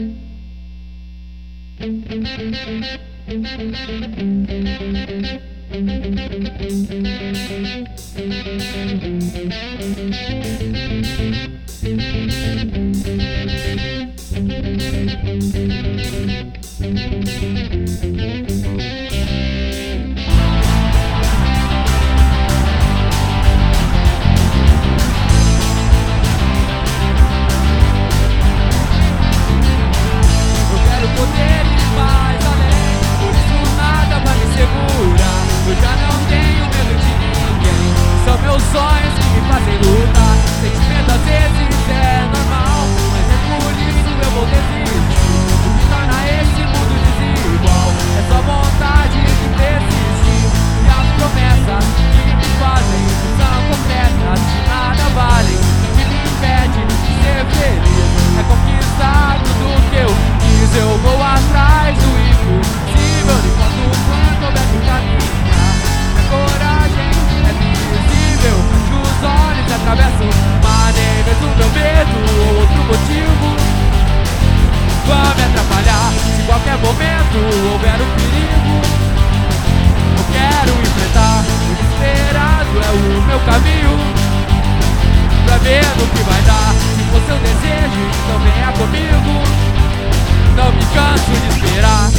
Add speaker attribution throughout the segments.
Speaker 1: Houver o perigo, eu quero enfrentar. O desesperado é o meu caminho, pra ver no que vai dar. Se for seu desejo, então venha comigo. Não me canso de esperar.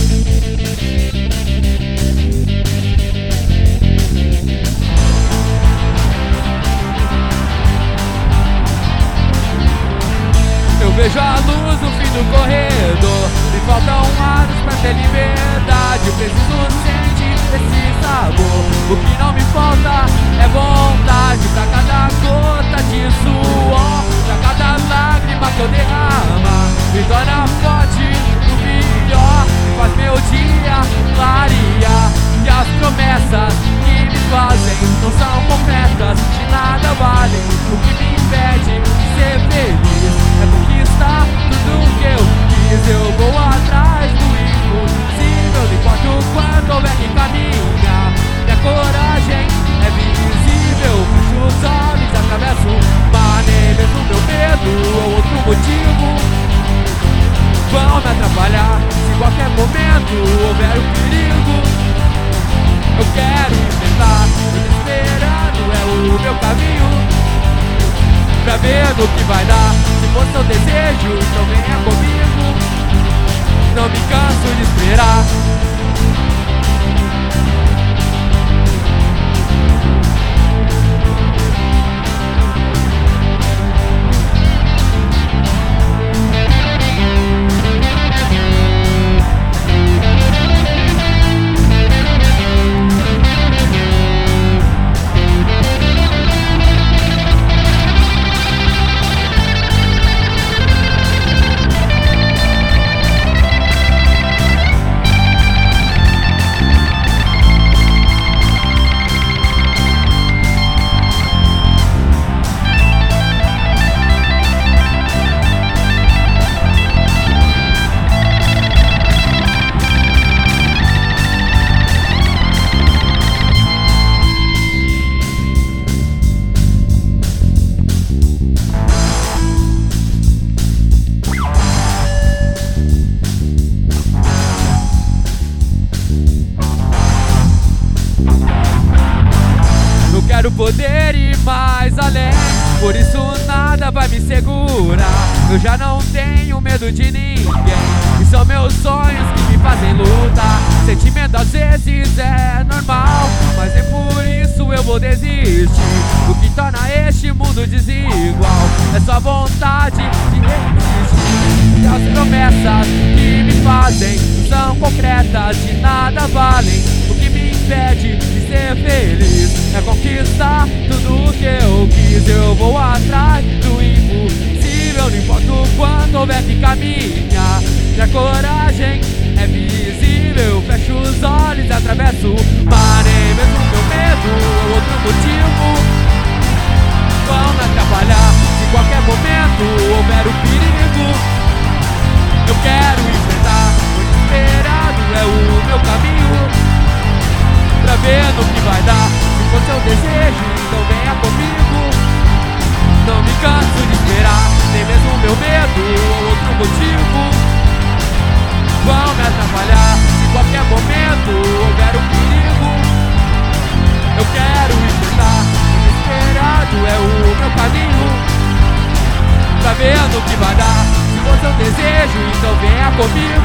Speaker 1: Eu vejo a luz no fim do corredor. Me faltam anos pra ter liberdade. Eu preciso sentir esse sabor. O que não me falta é vontade. Pra cada gota de suor, pra cada lágrima que eu derramar, me torna forte no pior. Me faz meu dia clarear. E as promessas que me fazem não são concretas, de nada valem. O que me impede de ser feliz é conquistar tudo que eu quis. Eu vou atrás do impossível, não importa o quanto houver que caminhar. Minha coragem é visível, fecho os olhos, atravesso o mar. Nem mesmo meu medo ou outro motivo vão me atrapalhar. Se em qualquer momento houver o perigo, eu quero enfrentar. O desesperado é o meu caminho, pra ver no que vai dar. Se for seu desejo, então venha comigo. Não me canso de esperar. Quero poder ir mais além, por isso nada vai me segurar. Eu já não tenho medo de ninguém, e são meus sonhos que me fazem lutar. Sentimento às vezes é normal, mas nem por isso eu vou desistir. O que torna este mundo desigual é só vontade de resistir. E as promessas que me fazem são concretas, de nada valem. O que me impede de ser feliz é conquistar tudo o que eu quis. Eu vou atrás do impossível, não importa o quanto houver que caminhar. Minha coragem é visível, fecho os olhos e atravesso o mar. Nem mesmo meu medo ou outro motivo vão me atrapalhar. Se em qualquer momento houver o perigo, eu quero enfrentar. O desesperado é o meu caminho, pra ver no que vai dar. Se for seu desejo, então venha comigo. Não me canso de esperar, nem mesmo meu medo ou outro motivo ver no que vai dar. Se for seu desejo, então venha comigo.